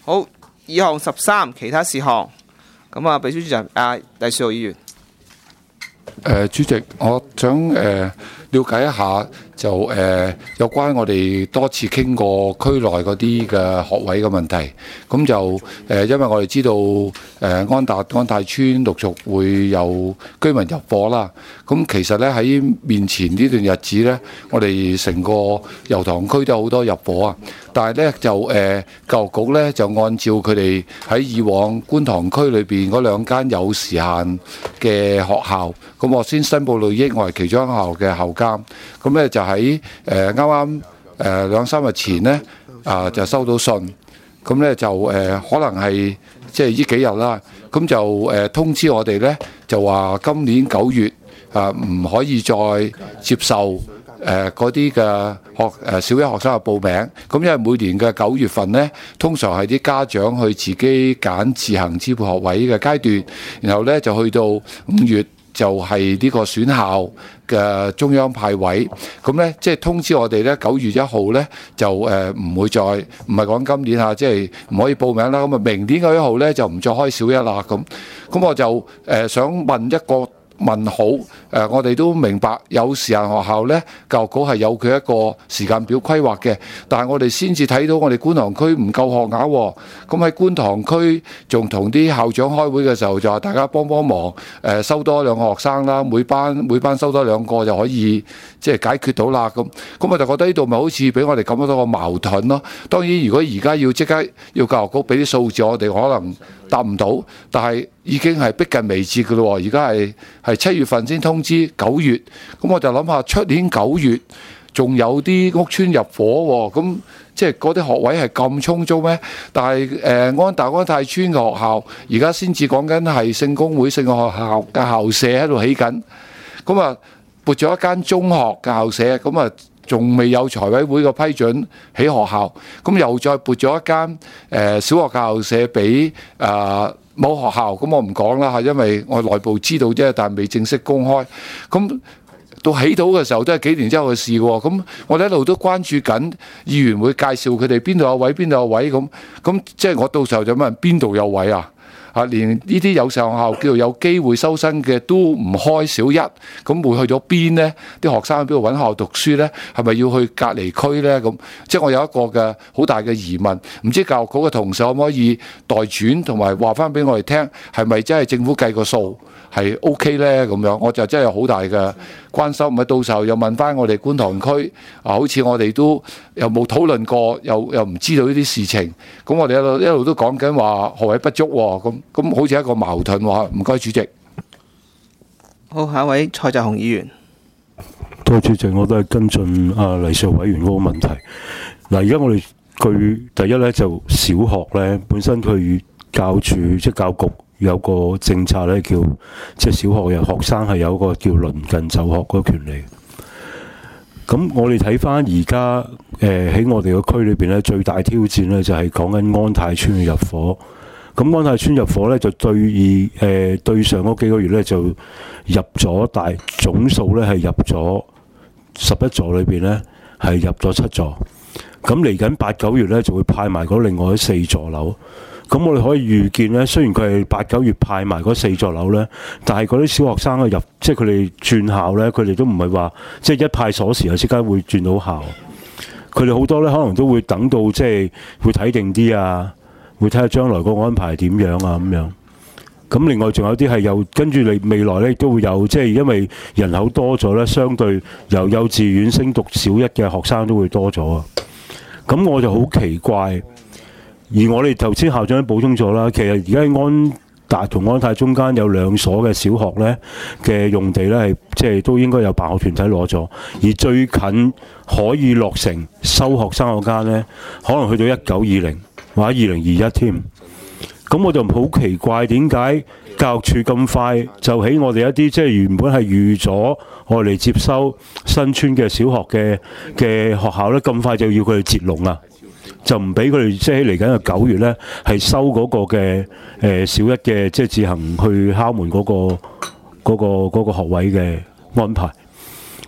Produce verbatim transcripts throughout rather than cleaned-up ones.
好，議項十三其他事項。咁啊，秘書長啊，第四號議員。 誒、呃，主席，我想誒、呃、了解一下，就誒、呃、有關我哋多次傾過區內嗰啲嘅學位嘅問題。咁就誒、呃，因為我哋知道誒、呃、安達安泰邨陸續會有居民入伙啦。咁其實咧喺面前呢段日子咧，我哋成個油塘區都有好多入伙啊。但係咧就誒、呃、教育局咧就按照佢哋喺以往觀塘區裏邊嗰兩間有時限嘅學校，咁我先申報利益，我係其中一校嘅校監。咁咧就喺誒啱啱誒兩三日前咧啊、呃、就收到信，咁咧就誒、呃、可能係即係呢幾日啦，咁就誒、呃、通知我哋咧就話今年九月啊唔、呃、可以再接受。誒嗰啲嘅學誒、呃、小一學生嘅報名，咁因為每年嘅九月份呢，通常係啲家長去自己揀自行支付學位嘅階段，然後呢就去到五月就係呢個選校嘅中央派位，咁呢，即係通知我哋呢，九月一號呢就誒唔、呃、會再唔係講今年嚇，即係唔可以報名啦。咁啊明年嘅一號呢，就唔再開小一啦。咁咁我就誒、呃、想問一個問好，誒、呃，我哋都明白有時限學校呢，教育局係有佢一個時間表規劃嘅，但係我哋先至睇到我哋觀塘區唔夠學額喎。咁喺觀塘區仲同啲校長開會嘅時候，就話大家幫幫忙，誒、呃、收多兩個學生啦，每班每班收多兩個就可以即係解決到啦。咁咁我就覺得呢度咪好似俾我哋咁多個矛盾咯。當然，如果而家要即刻要教育局俾啲數字，我哋可能答唔到，但係已經係逼近眉睫嘅咯。而家係係七月份先通知九月，咁我就諗下出年九月仲有啲屋邨入伙喎，咁即係嗰啲學位係咁充足咩？但係誒、呃、安達安泰邨嘅學校而家先至講緊係聖公會聖愛學校嘅校舍喺度起緊，咁啊撥咗一間中學嘅校舍，咁啊仲未有財委會嘅批准起學校，咁又再撥咗一間誒、呃、小學校舍俾啊。呃冇學校，咁我唔講啦嚇，因為我內部知道啫，但係未正式公開。咁到起到嘅時候都係幾年之後嘅事喎。咁我哋一路都關注緊，議員會介紹佢哋邊度有位，邊度有位咁。咁即係我到時候就問邊度有位啊？啊，連呢啲有上學校叫做有機會收生嘅都唔開小一，咁會去咗邊呢？啲學生喺邊度揾學校讀書呢？係咪要去隔離區呢？咁即係我有一個嘅好大嘅疑問，唔知教育局嘅同事可唔可以代轉同埋話翻俾我哋聽，係咪真係政府計個數係 OK 呢？咁樣我就真係有好大嘅關心。咪到時候又問翻我哋觀塘區啊，好似我哋都又冇討論過，又又唔知道呢啲事情。咁我哋一路一路都講緊話學位不足喎，咁。咁好似一個矛盾喎，唔該主席。 好，下一位蔡澤雄議員。 多謝主席，我都係跟進啊黎少委員嗰個問題。嗱，而家我哋佢第一咧就小學咧本身佢教處即係教育局有個政策咧叫即係小學有學生係有一個叫鄰近就學嗰個權利。咁我哋睇翻而家誒喺我哋個區裏邊咧最大挑戰咧就係講緊安泰邨嘅入伙。咁安泰邨入伙咧就對誒、呃、對上嗰幾個月咧就入咗大總數咧係入咗十一座裏邊咧係入咗七座，咁嚟緊八九月咧就會派埋嗰另外四座樓。咁我哋可以預見咧，雖然佢係八九月派埋嗰四座樓咧，但係嗰啲小學生嘅入即係佢哋轉校咧，佢哋都唔係話即係一派鎖匙就即刻會轉到校。佢哋好多咧可能都會等到即係會睇定啲啊。會睇下將來個安排點樣啊咁樣，咁另外仲有啲係又跟住你未來咧都會有，即係因為人口多咗咧，相對由幼稚園升讀小一嘅學生都會多咗啊。咁我就好奇怪，而我哋頭先校長都補充咗啦，其實而家安達同安泰中間有兩所嘅小學咧嘅用地咧係即係都應該有辦學團體攞咗，而最近可以落成收學生嗰間咧，可能去到一九二零。或者二零二一添，咁我就好奇怪點解教育處咁快就喺我哋一啲即係原本係預咗我哋接收新村嘅小學嘅嘅學校咧，咁快就要佢哋截龍啊，就唔俾佢哋即係嚟緊嘅九月咧係收嗰個嘅誒、呃、小一嘅即係自行去敲門嗰、嗰個嗰、嗰個嗰個學位嘅安排。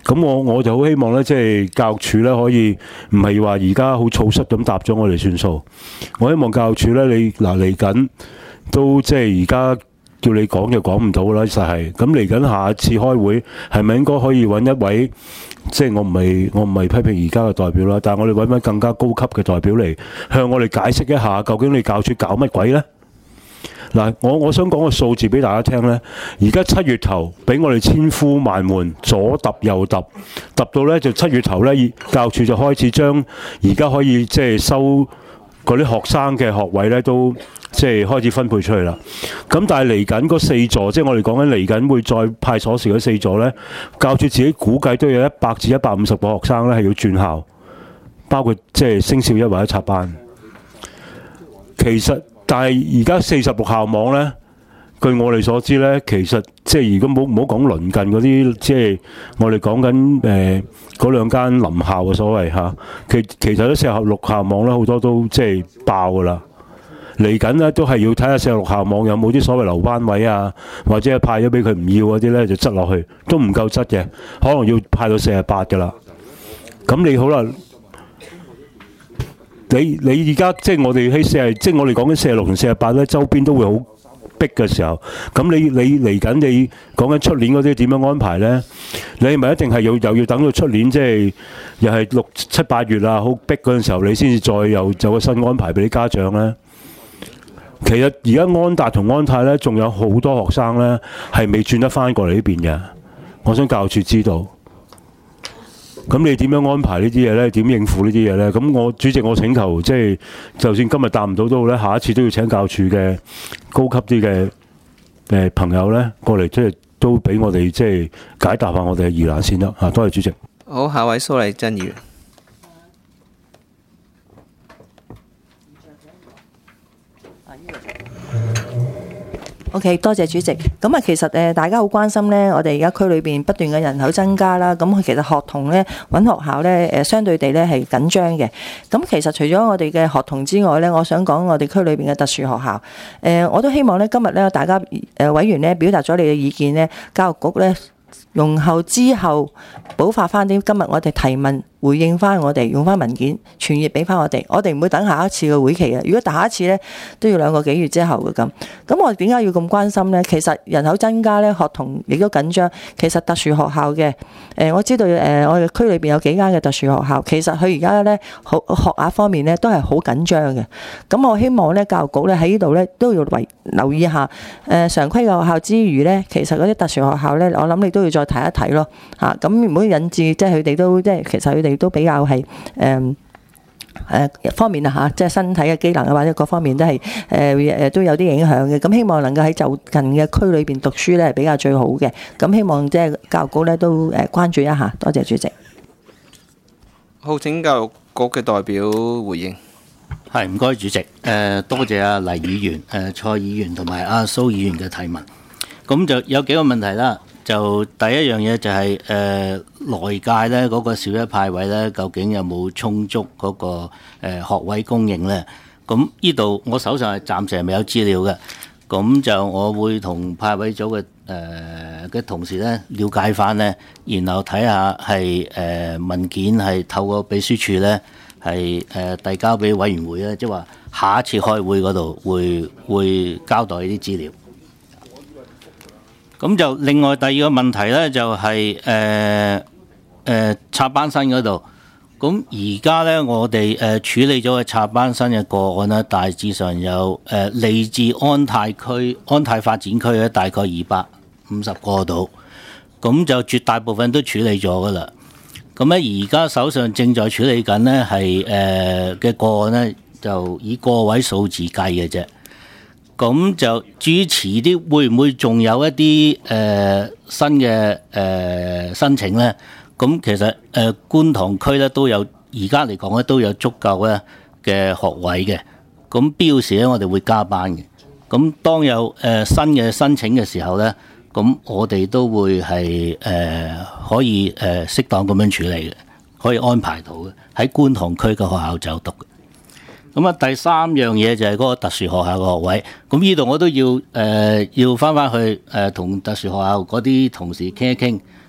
咁我我就好希望咧，即係教育署咧可以唔係話而家好草率咁答咗我哋算數。我希望教育署咧，你嗱嚟緊都即係而家叫你講就講唔到啦，實係。咁嚟緊下一次開會係咪應該可以揾一位？即係我唔係我唔係批評而家嘅代表啦，但係我哋揾翻更加高級嘅代表嚟向我哋解釋一下，究竟你教育署搞乜鬼呢？嗱，我我想講個數字俾大家聽呢。而家七月頭俾我哋千呼萬喚，左揼右揼，揼到呢就七月頭呢，教育署就開始將而家可以即係收嗰啲學生嘅學位呢，都即係開始分配出去啦。咁但係嚟緊嗰四座，即係我哋講緊嚟緊會再派鎖匙嗰四座呢，教育署自己估計都有一百至一百五十個學生呢係要轉校，包括即係升小一或者插班。其實但係而家四十六校網呢，據我哋所知呢，其實即係如果冇唔好講鄰近嗰啲，即係我哋講緊誒嗰兩間臨校嘅所謂嚇，其其實都四十六校網呢，好多都即係爆㗎啦。嚟緊呢都係要睇下四十六校網有冇啲所謂留班位啊，或者係派咗俾佢唔要嗰啲呢，就執落去，都唔夠執嘅，可能要派到四十八㗎啦。咁你好啦。你你而家即係我哋喺四十，即係我哋講緊四十六同四十八咧，周邊都會好逼嘅時候，咁你你嚟緊你講緊出年嗰啲點樣安排咧？你係咪一定係要又要等到出年即係又係六七八月啊，好逼嗰陣時候，你先至再又有個新安排俾啲家長咧？其實而家安達同安泰咧，仲有好多學生咧係未轉得翻過嚟呢邊嘅，我想教育處知道。咁你點樣安排呢啲嘢呢？點應付呢啲嘢呢？咁我主席我請求，即係就算今日答唔到都好咧，下一次都要請教育處嘅高級啲嘅誒朋友呢過嚟，即係都俾我哋即係解答下我哋嘅疑難先得嚇。多謝主席。 好，下位蘇麗珍議員。 OK， 多謝主席。咁啊，其實誒大家好關心咧，我哋而家區裏邊不斷嘅人口增加啦。咁其實學童咧揾學校咧誒，相對地咧係緊張嘅。咁其實除咗我哋嘅學童之外咧，我想講我哋區裏邊嘅特殊學校。誒，我都希望咧今日咧大家誒委員咧表達咗你嘅意見咧，教育局咧容後之後補發翻啲今日我哋提問。回應翻我哋，用翻文件傳閱俾翻我哋，我哋唔會等下一次嘅會期嘅。如果下一次呢，都要兩個幾月之後嘅咁。咁我點解要咁關心呢？其實人口增加呢，學童亦都緊張。其實特殊學校嘅，誒、呃、我知道誒、呃、我哋區裏邊有幾間嘅特殊學校，其實佢而家呢，學學額方面呢，都係好緊張嘅。咁我希望呢，教育局呢喺呢度呢，都要為留意一下誒、呃、常規嘅學校之餘呢，其實嗰啲特殊學校呢，我諗你都要再睇一睇咯嚇。咁唔好引致即係佢哋都即係其實佢哋。亦都比較係誒誒方面啊嚇，即係身體嘅機能啊，或者各方面都係誒誒都有啲影響嘅。咁希望能夠喺就近嘅區裏邊讀書咧，係比較最好嘅。咁希望即係教育局咧都誒關注一下。多謝主席。 好，請教育局嘅代表回應。 係，唔該主席。誒多謝阿黎議員、誒蔡議員同埋阿蘇議員嘅提問。咁就有幾個問題啦。就第一樣嘢就係、是、誒、呃、來屆咧嗰個小一派位咧，究竟有冇充足嗰、那個誒、呃、學位供應咧？咁呢度我手上係暫時係未有資料嘅，咁就我會同派位組嘅誒嘅同事咧了解翻咧，然後睇下係誒、呃、文件係透過秘書處咧係誒遞交俾委員會咧，即係話下一次開會嗰度會會交代呢啲資料。咁就另外第二個問題咧，就係誒誒插班生嗰度。咁而家咧，我哋誒處理咗嘅插班生嘅個案咧，大致上有誒嚟自安泰區、安泰發展區咧，大概二百五十個度。咁就絕大部分都處理咗噶啦。咁咧，而家手上正在處理緊咧，係誒嘅個案咧，就以個位數字計嘅啫。咁就至於遲啲會唔會仲有一啲誒、呃、新嘅誒、呃、申請咧？咁其實誒、呃、觀塘區咧都有，而家嚟講咧都有足夠咧嘅學位嘅。咁必要時咧，我哋會加班嘅。咁當有誒、呃、新嘅申請嘅時候咧，咁我哋都會係誒、呃、可以誒、呃、適當咁樣處理嘅，可以安排到嘅喺觀塘區嘅學校就讀。咁啊，第三樣嘢就係嗰個特殊學校嘅學位。咁呢度我都要誒、呃、要翻翻去誒同、呃、特殊學校嗰啲同事傾一傾，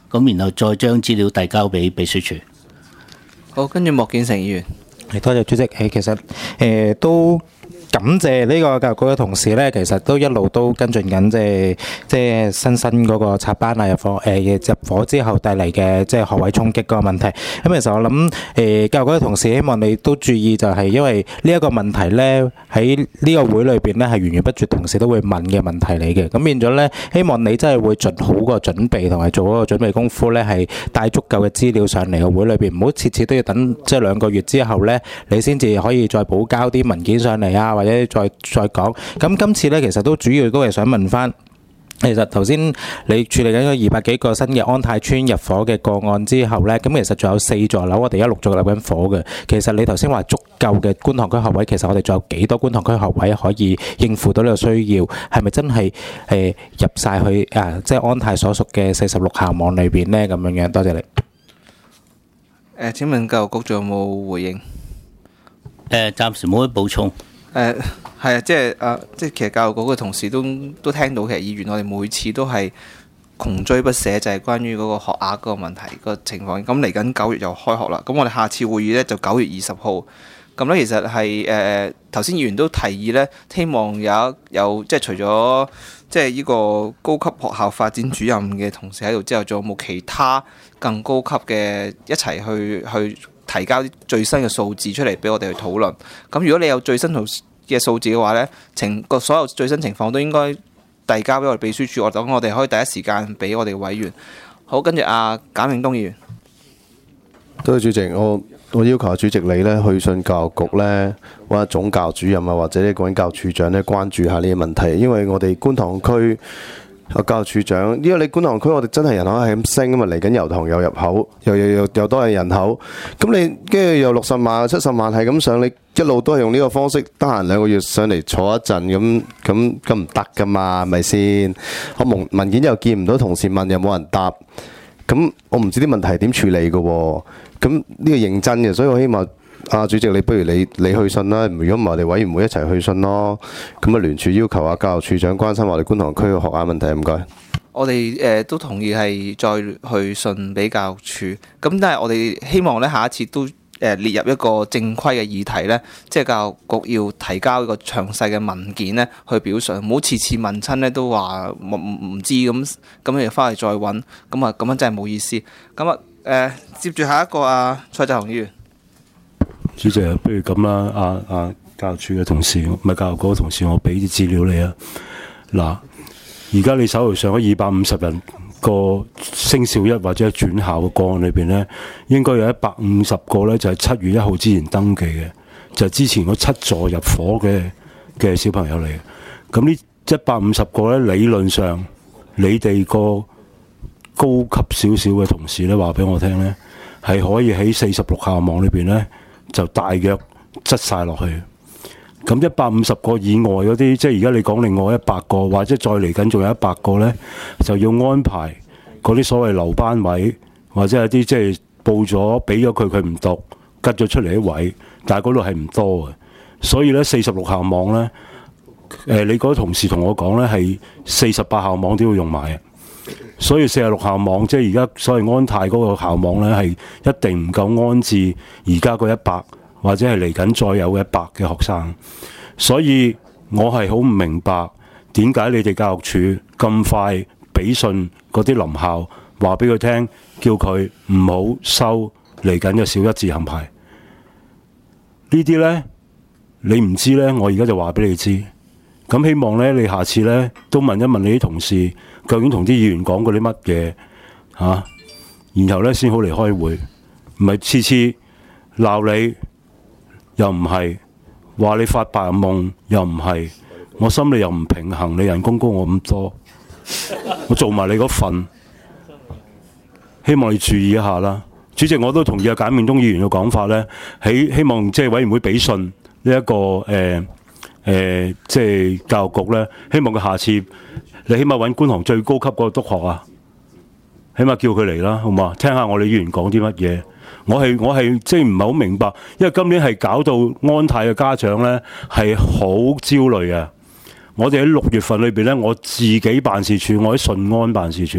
咁然後再將資料遞交俾秘書處。 好，跟住莫建成議員。 係，多謝主席。誒，其實誒都感謝呢個教育局嘅同事咧，其實都一路都跟進緊，即係即係新生嗰個插班啊入伙誒入伙之後帶嚟嘅即係學位衝擊嗰個問題。咁其實我諗誒教育局嘅同事希望你都注意，就係因為呢一個問題咧喺呢個會裏邊咧係源源不絕同事都會問嘅問題嚟嘅。咁變咗咧，希望你真係會盡好個準備同埋做嗰個準備功夫咧，係帶足夠嘅資料上嚟個會裏邊，唔好次次都要等即係兩個月之後咧，你先至可以再補交啲文件上嚟啊。或者再再講，咁今次咧其實都主要都係想問翻，其實頭先你處理緊嗰二百幾個新嘅安泰邨入伙嘅個案之後咧，咁其實仲有四座樓我哋一陸續入緊伙嘅。其實你頭先話足夠嘅觀塘區學位，其實我哋仲有幾多觀塘區學位可以應付到呢個需要？係咪真係誒入曬去啊？即係安泰所屬嘅四十六校網裏邊咧咁樣樣？多謝你。 誒，請問教育局仲有冇回應？ 誒，暫時冇乜補充。 誒係啊，即係啊，即係其實教育局嘅同事都都聽到，其實議員我哋每次都係窮追不捨，就係關於嗰個學額嗰個問題個情況。咁嚟緊九月又開學啦，咁我哋下次會議呢就九月二十號。咁呢，其實係誒頭先議員都提議呢，希望有有即係除咗即係呢個高級學校發展主任嘅同事喺度之後，仲有冇其他更高級嘅一齊去去提交啲最新嘅數字出嚟俾我哋去討論。咁如果你有最新嘅數字嘅話呢，情個所有最新情況都應該遞交俾我哋秘書處，我等我哋可以第一時間俾我哋委員。好，跟住阿簡永東議員。 多謝主席，我我要求主席你呢去信教育局呢，或者總教主任啊，或者呢個教育處長呢，關注下呢啲問題，因為我哋觀塘區啊教育處長，因為你觀塘區我哋真係人口係咁升啊嘛，嚟緊油塘又入口，又又又又多係人口，咁你跟住又六十萬、七十萬係咁上，你一路都係用呢個方式，得閒兩個月上嚟坐一陣，咁咁咁唔得噶嘛，係咪先？我文文件又見唔到，同事問又冇人答，咁我唔知啲問題點處理噶喎。咁呢個認真嘅，所以我希望啊主席你不如你你去信啦，如果唔係我哋委員會一齊去信咯。咁啊聯署要求啊教育處長關心我哋觀塘區嘅學額問題，唔該。 我哋誒、呃、都同意係再去信俾教育處，咁但係我哋希望咧下一次都誒、呃、列入一個正規嘅議題咧，即係教育局要提交一個詳細嘅文件咧去表述，唔好次次問親咧都話唔唔唔知咁，咁你翻嚟再揾，咁啊咁樣真係冇意思。咁啊誒接住下一個啊蔡澤雄議員。 主席啊，不如咁啦，啊啊教育處嘅同事，唔係教育局嘅同事，我俾啲資料你啊。嗱，而家你手頭上嗰二百五十人個升小一或者轉校嘅個案裏邊咧，應該有一百五十個咧就係七月一號之前登記嘅，就係之前嗰七座入伙嘅嘅小朋友嚟嘅。咁呢一百五十個咧，理論上你哋個高級少少嘅同事咧話俾我聽咧，係可以喺四十六校網裏邊咧就大約擠晒落去。咁一百五十個以外嗰啲，即係而家你講另外一百個，或者再嚟緊仲有一百個呢，就要安排嗰啲所謂留班位，或者有啲即係報咗俾咗佢，佢唔讀，吉咗出嚟啲位，但係嗰度係唔多嘅。所以呢，四十六校網呢，誒你嗰啲同事同我講呢，係四十八校網都要用埋嘅。所以四十六校網，即係而家所謂安泰嗰個校網呢，係一定唔夠安置而家嗰一百。或者係嚟緊再有一百嘅學生，所以我係好唔明白點解你哋教育處咁快俾信嗰啲臨校話俾佢聽，叫佢唔好收嚟緊嘅小一自行牌。呢啲呢，你唔知呢，我而家就話俾你知。咁希望呢，你下次呢都問一問你啲同事，究竟同啲議員講過啲乜嘢嚇，然後呢先好嚟開會，唔係次次鬧你。又唔係話你發白日夢，又唔係我心裏又唔平衡，你人工高我咁多，我做埋你嗰份，希望你注意一下啦。主席，我都同意阿簡永東議員嘅講法呢，喺希望即係委員會俾信呢、這、一個誒誒、呃呃，即係教育局呢，希望佢下次你起碼揾觀塘最高級嗰個督學啊，起碼叫佢嚟啦，好嘛？聽下我哋議員講啲乜嘢。我係我係即係唔係好明白，因為今年係搞到安泰嘅家長呢係好焦慮嘅。我哋喺六月份裏邊呢，我自己辦事處，我喺順安辦事處，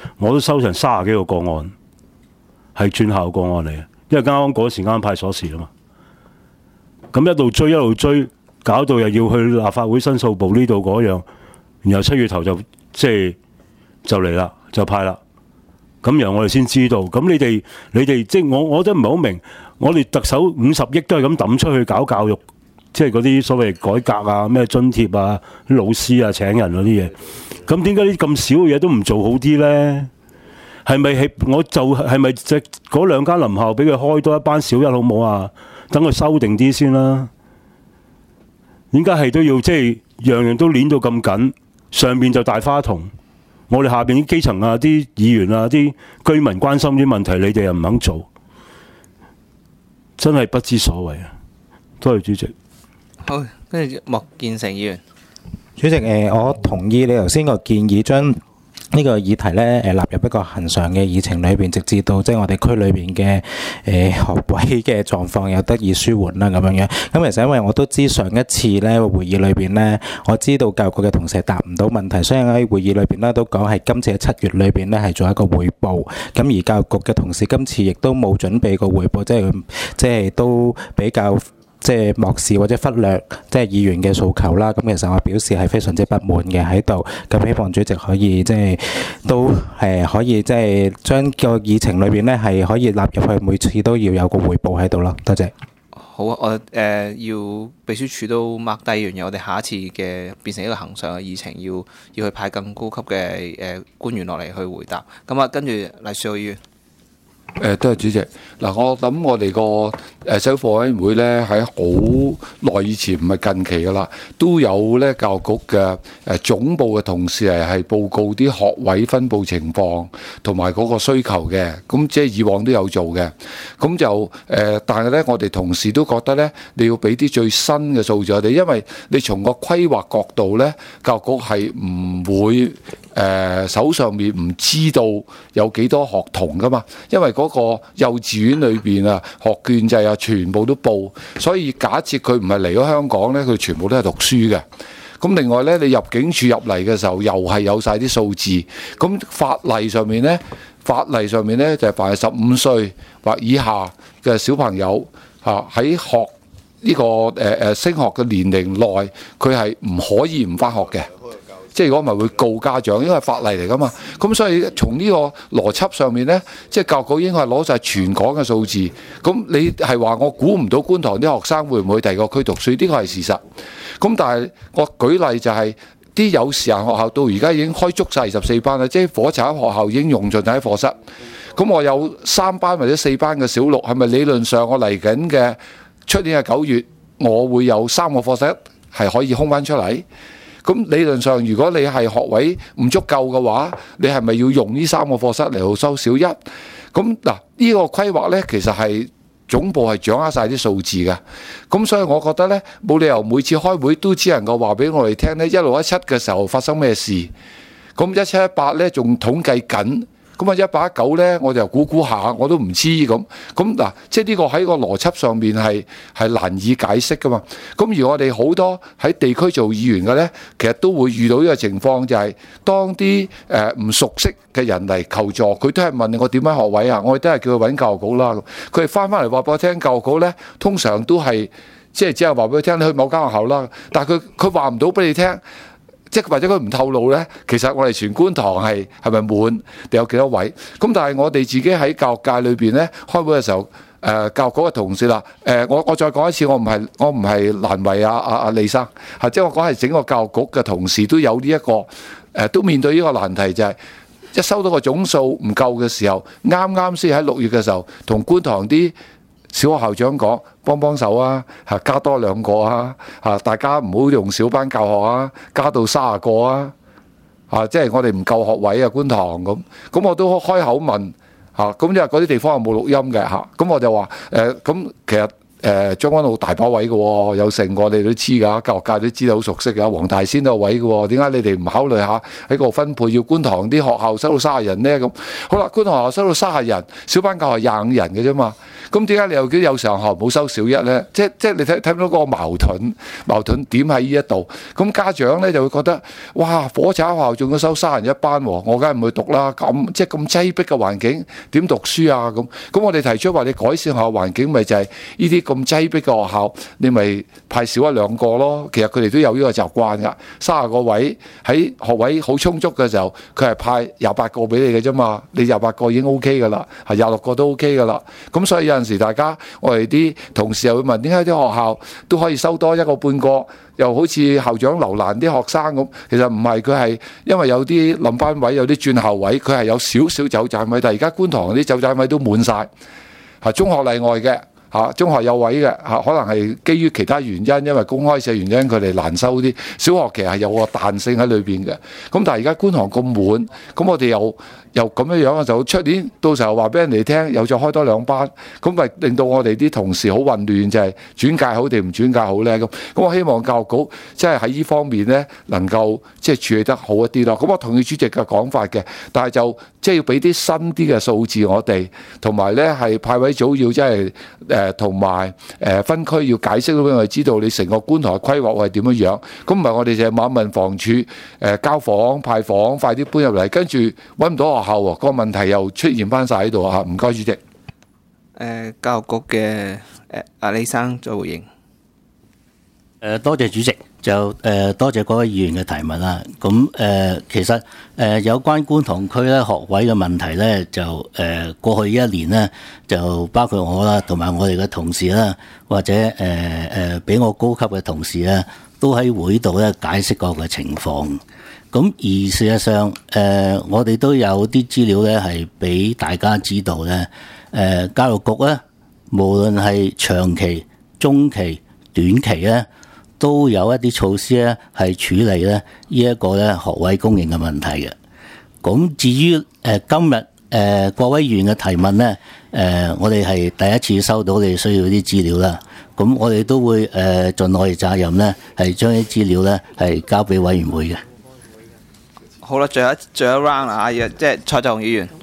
我都收成三十幾個個案，係轉校個案嚟嘅，因為啱啱嗰時啱派鎖匙啊嘛。咁一路追一路追，搞到又要去立法會申訴部呢度嗰樣，然後七月頭就即係就嚟啦，就派啦。咁然後我哋先知道，咁你哋你哋即係我我都唔係好明，我哋特首五十億都係咁抌出去搞教育，即係嗰啲所謂改革啊、咩津貼啊、啲老師啊請人嗰啲嘢，咁點解啲咁少嘅嘢都唔做好啲呢？係咪係我就係咪即係嗰兩間臨校俾佢開多一班小一好冇啊？等佢修定啲先啦。點解係都要即係樣樣都攣到咁緊，上面就大花筒？我哋下邊啲基層啊、啲議員啊、啲居民關心啲問題，你哋又唔肯做，真係不知所謂啊！多謝主席。 好，跟住莫建成議員。 主席誒，我同意你頭先個建議，將呢個議題咧誒納入一個恆常嘅議程裏邊，直至到即係我哋區裏邊嘅誒學位嘅狀況有得以舒緩啦咁樣樣。咁其實因為我都知上一次咧會議裏邊咧，我知道教育局嘅同事答唔到問題，所以喺會議裏邊咧都講係今次喺七月裏邊咧係做一個彙報。咁而教育局嘅同事今次亦都冇準備個彙報，即係即係都比較即係漠視或者忽略即係議員嘅訴求啦。咁其實我表示係非常之不滿嘅喺度。咁希望主席可以即係都係可以即係將個議程裏邊咧係可以納入去，每次都要有個彙報喺度咯。多謝。 好啊，我誒、呃、要秘書處都 mark 低樣嘢，我哋下一次嘅變成一個恆常嘅議程，要要去派更高級嘅誒、呃、官員落嚟去回答。咁啊，跟住黎樹浩議員。 誒，多謝主席。嗱，我諗我哋個誒社會委員會咧，喺好耐以前，唔係近期噶啦，都有咧教育局嘅誒總部嘅同事係係報告啲學位分佈情況同埋嗰個需求嘅。咁即係以往都有做嘅。咁就誒、呃，但係咧，我哋同事都覺得咧，你要俾啲最新嘅數字我哋，因為你從個規劃角度咧，教育局係唔會誒、呃、手上面唔知道有幾多學童噶嘛，因為嗰個幼稚園裏邊啊，學券制啊，全部都報，所以假設佢唔係嚟咗香港呢，佢全部都係讀書嘅。咁另外呢，你入境處入嚟嘅時候，又係有晒啲數字。咁法例上面呢，法例上面呢，就係凡係十五歲或以下嘅小朋友嚇喺學呢個誒誒升學嘅年齡內，佢係唔可以唔返學嘅。即係如果唔係會告家長，因為法例嚟噶嘛。咁所以從呢個邏輯上面呢，即係教育局應該係攞晒全港嘅數字。咁你係話我估唔到觀塘啲學生會唔會第二個區讀書？呢個係事實。咁但係我舉例就係、是、啲有時限學校到而家已經開足晒二十四班啦，即係火柴學校已經用盡喺課室。咁我有三班或者四班嘅小六，係咪理論上我嚟緊嘅出年嘅九月，我會有三個課室係可以空翻出嚟？咁理論上，如果你係學位唔足夠嘅話，你係咪要用呢三個課室嚟到收小一？咁嗱，呢個規劃呢，其實係總部係掌握晒啲數字嘅。咁所以我覺得呢，冇理由每次開會都只能夠話俾我哋聽呢，一六一七嘅時候發生咩事。咁一七一八呢，仲統計緊。咁啊，一八一九呢，我就估估下，我都唔知咁。咁嗱，即係呢個喺個邏輯上面係係難以解釋噶嘛。咁而我哋好多喺地區做議員嘅呢，其實都會遇到呢個情況，就係當啲誒唔熟悉嘅人嚟求助，佢都係問我點樣學位啊？我哋都係叫佢揾教育局啦。佢哋翻翻嚟話俾我聽，教育局呢通常都係即係只係話俾佢聽，你去某間學校啦。但係佢佢話唔到俾你聽。即係或者佢唔透露呢，其實我哋全觀塘係係咪滿定有幾多位？咁但係我哋自己喺教育界裏邊呢，開會嘅時候，誒、呃、教育局嘅同事啦，誒、呃、我我再講一次，我唔係我唔係難為阿阿阿李生，係即係我講係整個教育局嘅同事都有呢、這、一個誒、呃，都面對呢個難題，就係、是、一收到個總數唔夠嘅時候，啱啱先喺六月嘅時候，同觀塘啲小學校長講幫幫手啊，嚇加多兩個啊，嚇大家唔好用小班教學啊，加到三十個啊，嚇即係我哋唔夠學位啊，觀塘咁，咁我都開口問嚇，咁因為嗰啲地方係冇錄音嘅嚇，咁我就話誒，咁其實誒將軍澳大把位嘅喎，有成我哋都知㗎，教育界都知道好熟悉㗎，黃大仙都有位嘅喎，點解你哋唔考慮下喺個分配？要觀塘啲學校收到三十人呢？咁好啦，觀塘學校收到三十人，小班教係廿五人嘅啫嘛。咁點解你又叫有上學冇收小一呢？即即係你睇睇到個矛盾，矛盾點喺呢一度。咁家長呢就會覺得，哇！火柴學校仲要收三人一班喎，我梗係唔去讀啦。咁即係咁擠迫嘅環境，點讀書啊？咁咁我哋提出話你改善學校環境，咪就係呢啲咁擠迫嘅學校，你咪派少一兩個咯。其實佢哋都有呢個習慣㗎，三十個位喺學位好充足嘅時候，佢係派廿八個俾你嘅啫嘛。你廿八個已經 O K 㗎啦，係廿六個都 O K 㗎啦。咁所以有陣時大家我哋啲同事又會問，點解啲學校都可以收多一個半個，又好似校長留難啲學生咁？其實唔係，佢係因為有啲臨班位，有啲轉校位，佢係有少少走盞位，但係而家觀塘啲走盞位都滿晒，係中學例外嘅。嚇，中學有位嘅嚇，可能係基於其他原因，因為公開試原因，佢哋難收啲。小學其實係有個彈性喺裏邊嘅。咁但係而家觀塘咁滿，咁我哋又又咁樣樣啊，就出年到時候話俾人哋聽，又再開多兩班，咁咪令到我哋啲同事好混亂，就係轉介好定唔轉介好呢？咁咁我希望教育局即係喺呢方面呢，能夠即係處理得好一啲咯。咁我同意主席嘅講法嘅，但係就即係要俾啲新啲嘅數字我哋，同埋呢係派位組要即係誒同埋誒分區要解釋到俾我哋知道你成個觀塘嘅規劃係點樣樣。咁唔係我哋就係問問房署誒、呃、交房派房，快啲搬入嚟，跟住揾唔到學校喎，個問題又出現翻晒喺度啊！唔該，主席。 誒教育局嘅誒阿李生再回應。 誒多謝主席，就誒多謝各位議員嘅提問啦。咁誒其實誒有關觀塘區咧學位嘅問題咧，就誒過去一年咧，就包括我啦，同埋我哋嘅同事啦，或者誒誒比我高級嘅同事咧，都喺會度咧解釋過嘅情況。咁而事實上，誒我哋都有啲資料咧，係俾大家知道咧。誒教育局咧，無論係長期、中期、短期咧，都有一啲措施咧，係處理咧呢一個咧學位供應嘅問題嘅。咁至於誒今日誒各位議員嘅提問咧，誒我哋係第一次收到你需要啲資料啦。咁我哋都會誒盡我哋責任咧，係將啲資料咧係交俾委員會嘅。 好啦，最後一最後一 round 啦，即係蔡澤雄議員。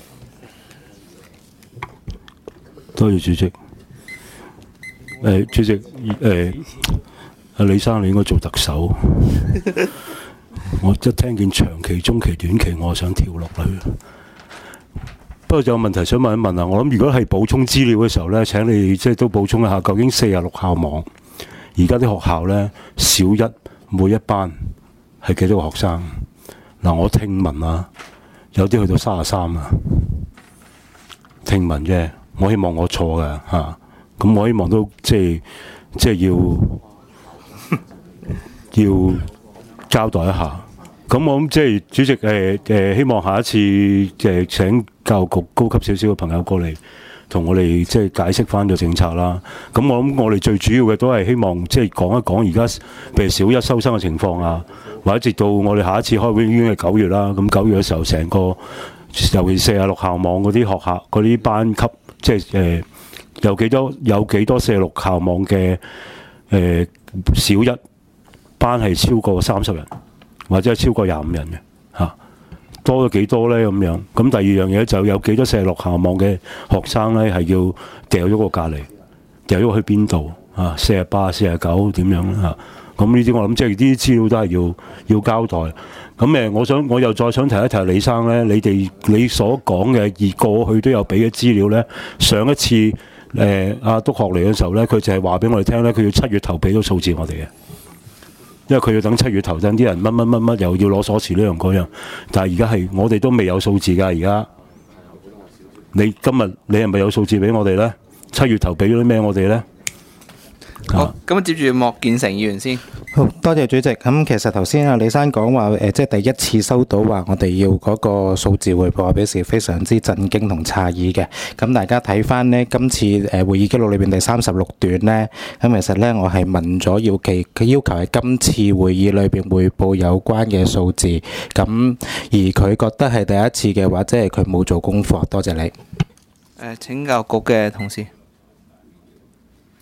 多謝主席。誒主席誒阿李生，你應該做特首。我一聽見長期、中期、短期，我想跳落去。不過就有問題想問一問啊！我諗如果係補充資料嘅時候咧，請你即係都補充一下，究竟四十六校網而家啲學校咧，小一每一班係幾多個學生？嗱，我聽聞啊，有啲去到三十三啊，聽聞啫。我希望我錯嘅嚇，咁、啊、我希望都即係即係要要交代一下。咁我諗即係主席誒誒、呃，希望下一次誒、呃、請教育局高級少少嘅朋友過嚟，同我哋即係解釋翻個政策啦。咁我諗我哋最主要嘅都係希望即係講一講而家譬如小一收生嘅情況啊，或者直到我哋下一次開會已經係九月啦。咁九月嘅時候，成個尤其四十六校網嗰啲學校嗰啲班級。即係誒、呃、有幾多有幾多四十六校網嘅誒、呃、小一班係超過三十人，或者係超過廿五人嘅嚇、啊，多咗幾多咧咁樣？咁第二樣嘢就有幾多四十六校網嘅學生咧係要掉咗個隔離，掉咗去邊度啊？四十八、四十九點樣嚇？咁呢啲我諗即係啲資料都係要要交代。咁誒，我想我又再想提一提李生咧，你哋你所講嘅而過去都有俾嘅資料咧。上一次誒阿督學嚟嘅時候咧，佢就係話俾我哋聽咧，佢要七月頭俾到數字我哋嘅，因為佢要等七月頭等啲人乜乜乜乜又要攞鎖匙呢樣嗰樣。但係而家係我哋都未有數字㗎。而家你今日你係咪有數字俾我哋咧？七月頭俾咗啲咩我哋咧？ 好，咁接住莫建成議員先。 好多謝主席。咁其實頭先阿李生講話誒，即係第一次收到話我哋要嗰個數字匯報，表示非常之震驚同詫異嘅。咁大家睇翻呢，今次誒會議記錄裏邊第三十六段呢，咁其實呢，我係問咗要其佢要求係今次會議裏邊匯報有關嘅數字。咁而佢覺得係第一次嘅話，即係佢冇做功課。多謝你。 誒，請教育局嘅同事。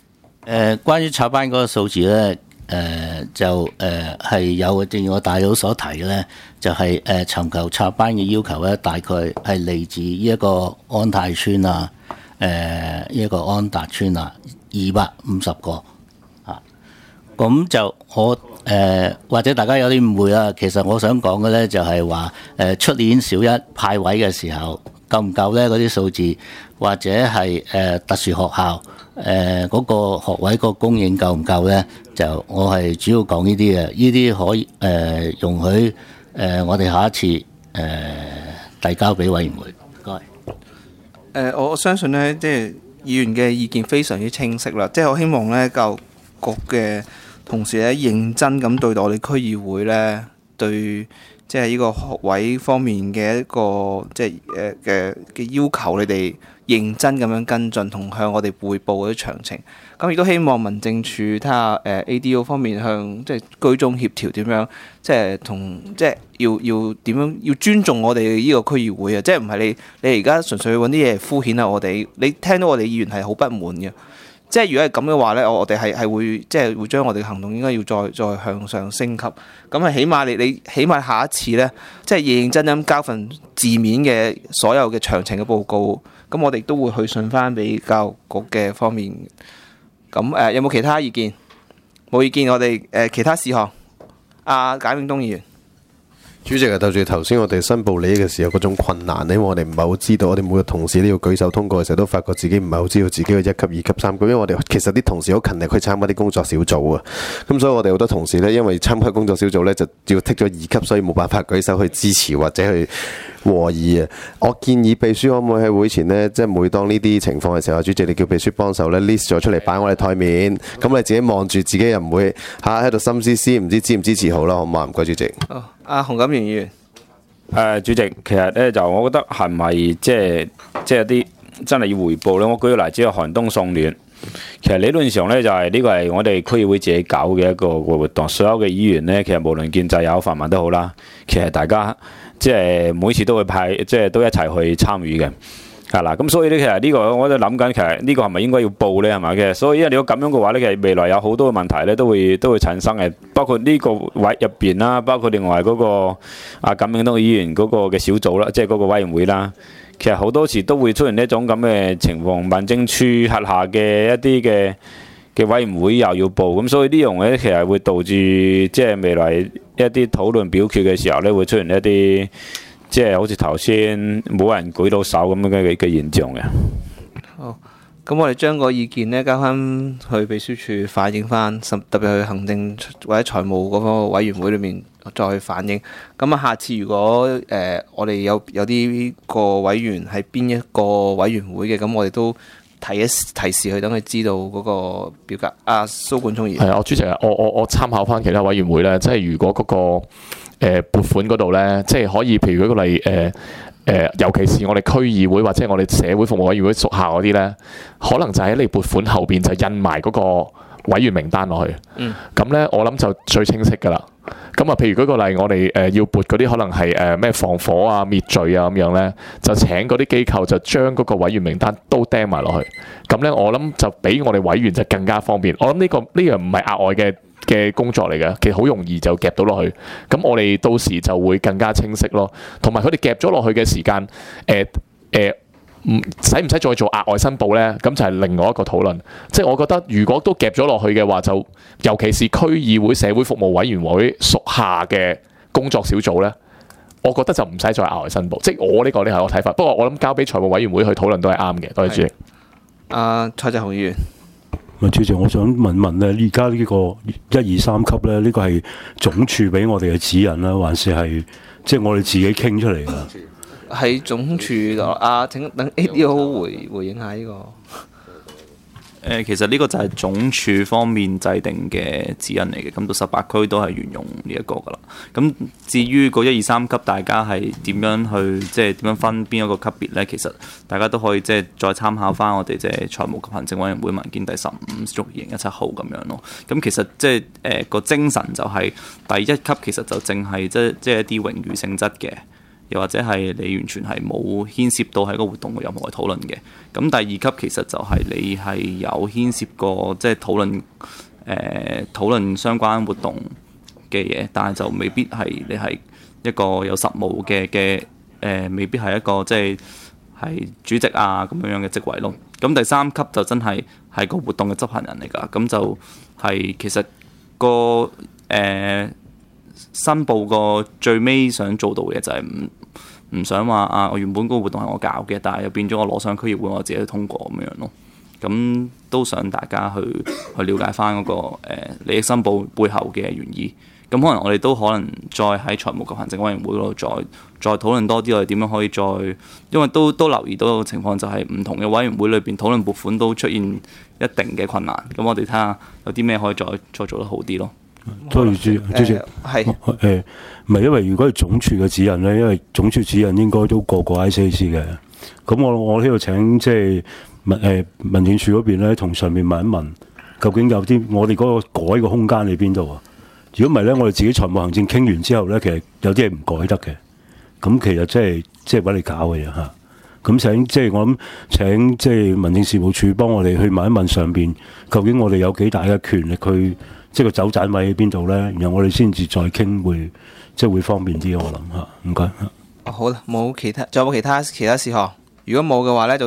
誒，關於插班嗰個數字咧，誒、呃、就誒係、呃、有，正如我大佬所提嘅咧，就係、是、誒、呃、尋求插班嘅要求咧，大概係嚟自呢一個安泰村啊，誒呢一個安達村啊，二百五十個啊。咁就我誒、呃、或者大家有啲誤會啦，其實我想講嘅咧就係話誒出年小一派位嘅時候夠唔夠咧？嗰啲數字或者係誒、呃、特殊學校。誒嗰、呃那個學位個供應夠唔夠呢？就我係主要講呢啲嘅，呢啲可以誒、呃、容許誒、呃、我哋下一次誒、呃、遞交俾委員會。唔該。誒、 呃，我相信呢，即係議員嘅意見非常之清晰啦。即係我希望呢，教育局嘅同事咧認真咁對待我哋區議會呢，對即係呢個學位方面嘅一個即係誒嘅嘅要求，你哋認真咁樣跟進同向我哋匯報嗰啲詳情，咁亦都希望民政處睇下誒 A D O 方面向即係居中協調點樣，即係同即係要要點樣要尊重我哋呢個區議會啊！即係唔係你你而家純粹揾啲嘢敷衍下我哋，你聽到我哋議員係好不滿嘅。即係如果係咁嘅話咧，我我哋係係會即係會將我哋嘅行動應該要再再向上升級。咁啊，起碼你你起碼下一次咧，即係認認真真交份字面嘅所有嘅詳情嘅報告。咁我哋都會去信翻俾教育局嘅方面。咁誒、呃、有冇其他意見？冇意見，我哋誒、呃、其他事項。阿簡永東議員。 主席啊，就住頭先我哋申報利益嘅時候嗰種困難，因為我哋唔係好知道，我哋每個同事都要舉手通過嘅時候，都發覺自己唔係好知道自己嘅一級、二級、三級，因為我哋其實啲同事好勤力去參加啲工作小組啊。咁所以我哋好多同事呢，因為參加工作小組呢，就要剔咗二級，所以冇辦法舉手去支持或者去和議啊。我建議秘書可唔可以喺會前呢，即係每當呢啲情況嘅時候，主席你叫秘書幫手呢 list 咗出嚟擺我哋台面，咁你自己望住自己又唔會嚇喺度心思思，唔知支唔支持好啦，好唔好？唔該，主席。 哦，阿洪錦元議員。 誒、呃、主席，其實咧就我覺得係咪即係即係啲真係要回報咧？我舉個例子係寒冬送暖，其實理論上咧就係、是、呢個係我哋區議會自己搞嘅一個活動，所有嘅議員咧其實無論建制有泛民都好啦，其實大家即係每次都會派即係都一齊去參與嘅。係啦，咁所以咧，其實呢個我都諗緊，其實呢個係咪應該要報咧？係咪嘅？所以因為如果咁樣嘅話咧，其實未來有好多嘅問題咧，都會都會產生嘅，包括呢個位入邊啦，包括另外嗰、那個阿簡永東議員嗰個嘅小組啦，即係嗰個委員會啦。其實好多時都會出現呢一種咁嘅情況，民政處轄下嘅一啲嘅嘅委員會又要報，咁所以呢樣嘢其實會導致即係未來一啲討論表決嘅時候咧，會出現一啲。即係好似頭先冇人舉到手咁樣嘅嘅現象嘅。 好，咁我哋將個意見呢交翻去秘書處反映翻，特別去行政或者財務嗰個委員會裏面再去反映。咁啊，下次如果誒、呃、我哋有有啲個委員係邊一個委員會嘅，咁我哋都提一提示佢，等佢知道嗰個表格。阿、啊、蘇冠聰議員。 係啊，主席啊，我我我參考翻其他委員會咧，即係如果嗰、嗰個。誒、呃、撥款嗰度咧，即係可以，譬如舉個例，誒、呃、誒、呃，尤其是我哋區議會或者我哋社會服務委員會屬下嗰啲咧，可能就喺你撥款後邊就印埋嗰個委員名單落去。嗯。咁咧，我諗就最清晰㗎啦。咁啊，譬如舉個例，我哋誒、呃、要撥嗰啲可能係誒咩防火啊、滅罪啊咁樣咧，就請嗰啲機構就將嗰個委員名單都釘埋落去。咁咧，我諗就比我哋委員就更加方便。我諗呢、呢個呢樣唔係額外嘅。嘅工作嚟嘅，其實好容易就夾到落去。咁我哋到時就會更加清晰咯。同埋佢哋夾咗落去嘅時間，誒、呃、誒，唔使唔使再做額外申報呢？咁就係另外一個討論。即係我覺得，如果都夾咗落去嘅話，就尤其是區議會社會服務委員會屬下嘅工作小組呢，我覺得就唔使再額外申報。即係我呢個呢係我睇法。不過我諗交俾財務委員會去討論都係啱嘅。多謝主席。阿蔡澤雄議員。 主席，我想問問咧，而家呢個一二三級咧，呢個係總署俾我哋嘅指引啦，還是係即係我哋自己傾出嚟㗎？ 係總署㗎。啊，請等 A D O 回回應下呢個。 誒，其實呢個就係總署方面制定嘅指引嚟嘅，咁到十八區都係沿用呢一個噶啦。咁至於個一二三級，大家係點樣去即係點樣分邊一個級別呢？其實大家都可以即係再參考翻我哋即係財務及行政委員會文件第十五至二零一七號咁樣咯。咁其實即係誒個精神就係第一級其實就淨係即即係一啲榮譽性質嘅又或者係你完全係冇牽涉到喺個活動嘅任何嘅討論嘅。咁第二級其實就係你係有牽涉過即係討論誒、呃、討論相關活動嘅嘢，但係就未必係你係一個有實務嘅嘅誒，未必係一個即係係主席啊咁樣樣嘅職位咯。咁第三級就真係係個活動嘅執行人嚟㗎，咁就係其實個誒、呃、申報個最尾想做到嘅就係唔唔想話啊，我原本嗰個活動係我搞嘅，但係又變咗我攞上區議會我自己去通過咁樣咯。咁都想大家去去了解翻嗰、那個、呃、利益申報背後嘅原意。咁可能我哋都可能再喺財務及行政委員會嗰度再再討論多啲，我哋點樣可以再，因為都都留意到個情況就係唔同嘅委員會裏邊討論撥款都出現一定嘅困難。咁我哋睇下有啲咩可以再再做得好啲咯。 多謝主主席。 係誒，唔係因為如果係總署嘅指引咧，因為總署指引應該都個個 I C A C 嘅。咁我我呢度請即係民誒民政處嗰邊咧，同上面問一問，究竟有啲我哋嗰個改嘅空間喺邊度啊？如果唔係咧，我哋自己財務行政傾完之後咧，其實有啲嘢唔改得嘅。咁其實即係即係揾你搞嘅嘢嚇。咁請即係我諗請即係民政事務處幫我哋去問一問上邊，究竟我哋有幾大嘅權力去即係個走盞位喺邊度咧？然後我哋先至再傾會即係會方便啲。我諗嚇，唔該嚇。 哦，好啦，冇其他，仲有冇其他其他事項？如果冇嘅話咧，就